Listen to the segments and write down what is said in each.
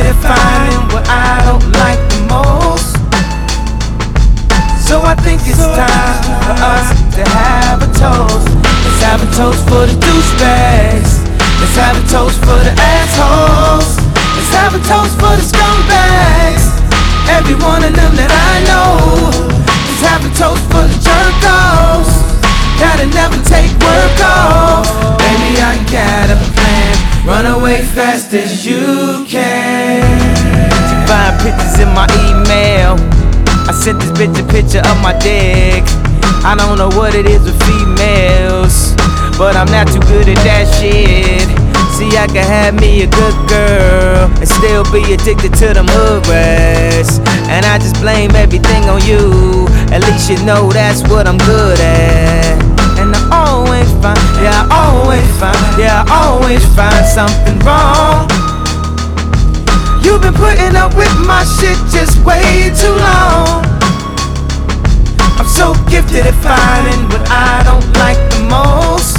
gifted at finding what I don't like the most. So I think it's time for us to have a toast. Let's have a toast for the douchebags. Let's have a toast for the assholes. Let's have a toast for the scumbags. Every one of them that I know. Let's have a toast for the jerk-offs that'll never take work off. Baby, I got a plan. Run away fast as you can. She find pictures in my email. I sent this bitch a picture of my dick. I don't know what it is with females, but I'm not too good at that shit. See, I can have me a good girl and still be addicted to them hood rats. And I just blame everything on you. At least you know that's what I'm good at. And I always find, yeah, I always find, yeah, I always find something wrong. You've been putting up with my shit just way too long. I'm so gifted at finding what I don't like the most.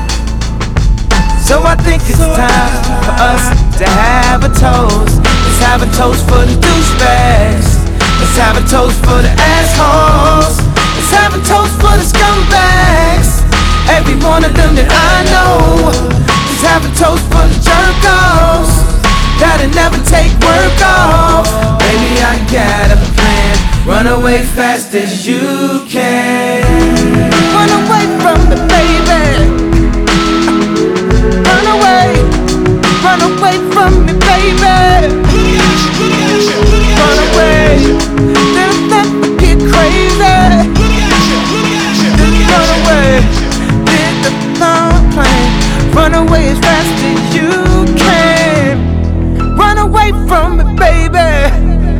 So I think it's time for us to have a toast. Let's have a toast for the douchebags. Let's have a toast for the assholes. Let's have a toast for the scumbags. Every one of them that I know. Let's have a toast for the jerk-offs that'll never take work off. Baby, I got a plan. Run away fast as you can. Run away from me, baby. Run away. Run away from me, baby. Run away. Then let me get crazy. Run away. Get the plane. Run away as fast as you can. Run away from me, baby.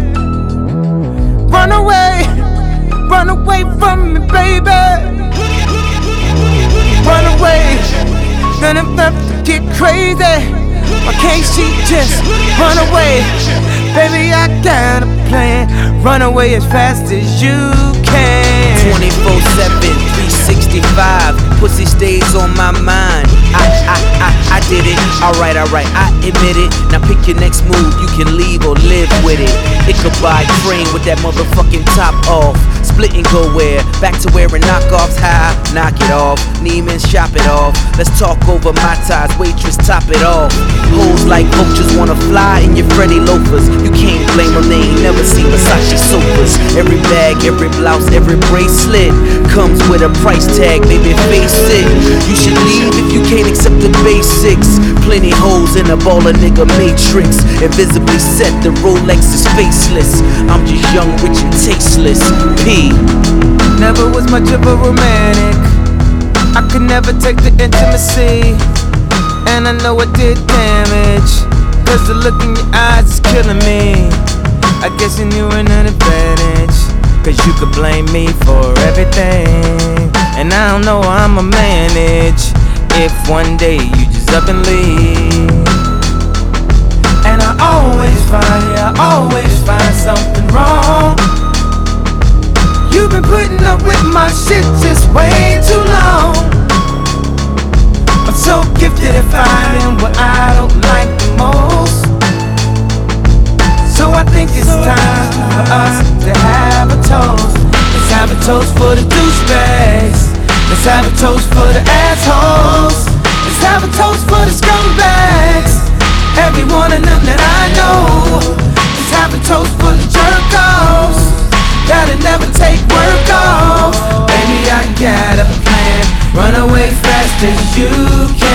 Run away. Run away from me, baby. Run away. Then I'm about to get crazy. Why can't she just run away? Baby, I got a plan. Run away as fast as you can. 24/7, 365. Pussy stays on my mind. I did it. Alright, I admit it. Now pick your next move. You can leave or live with it. Ichabod Crane with that motherfucking top off. Split and go where? Back to wearing knockoffs. High, knock it off. Neiman's, shop it off. Let's talk over my ties. Waitress, top it off. Hoes like vultures wanna fly in your Freddy loafers. You can't blame them, they ain't never seen Versace sofas. Every bag, every blouse, every bracelet comes with a price tag, baby, face it. You should leave if you can't accept the basics. Plenty hoes in a baller nigga matrix. Invisibly set, the Rolex is faceless. I'm just young, rich and tasteless. P. Never was much of a romantic. I could never take the intimacy, and I know I did damage. Cause the look in your eyes is killing me. I guess you knew an advantage, cause you could blame me for everything. And I don't know how I'ma manage if one day you just up and leave. And I always find, yeah, I always find something wrong. You've been putting up with my shit just way too long. I'm so gifted at finding what I don't like the most. So I think it's time for us to have a toast. Let's have a toast for the douchebags. Let's have a toast for the assholes. Let's have a toast for the scumbags. Every one of them that I know. Let's have a toast for the jerk-offs that'll never take work off. Baby, I got a plan. Run away fast as you can.